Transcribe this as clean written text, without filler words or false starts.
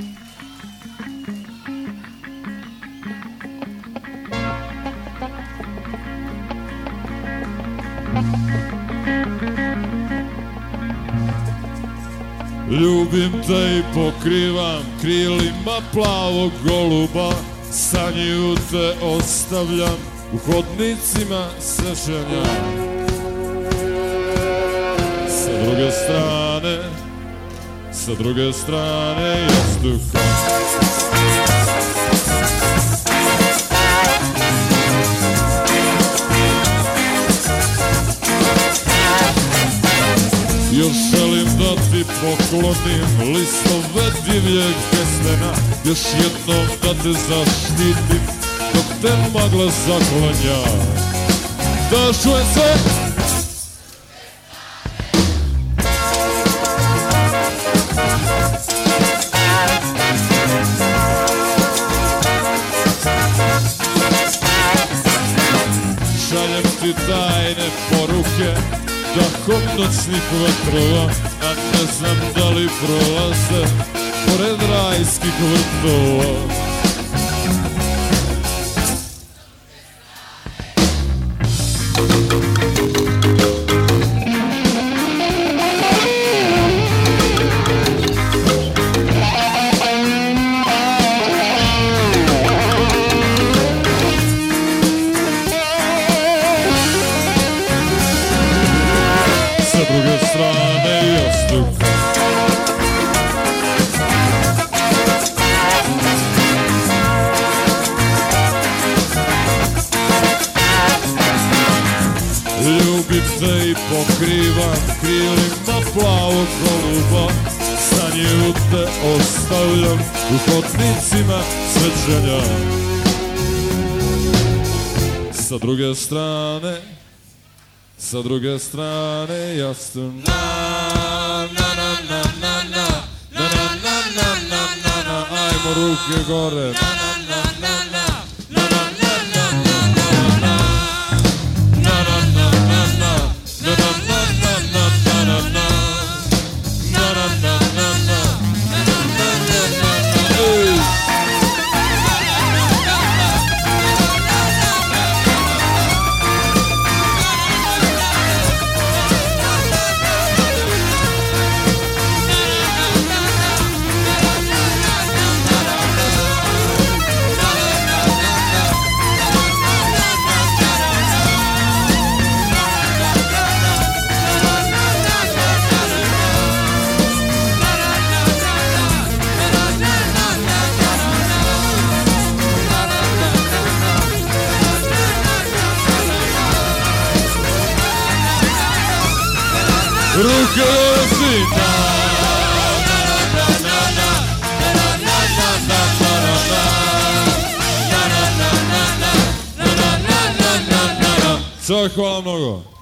Ljubim te i pokrivam krilima plavog goluba, sanju te ostavljam u hodnicima sećanja. Sa druge strane jastuka. Još želim da ti poklonim listove divljeg kestena, još jednom da te zaštitim dok te magla zaklanja. Da čujem se! Šaljem ti tajne poruke dahom noćnih vetrova, a ne znam da li prolaze pored rajskih vrtova. Ljubim te i pokrivam krilima plavog goluba, sanju te ostavljam u hodnicima sećanja. Sa druge strane jastuka. Ajmo ruke gore. Ruke sita. Sve, hvala mnogo.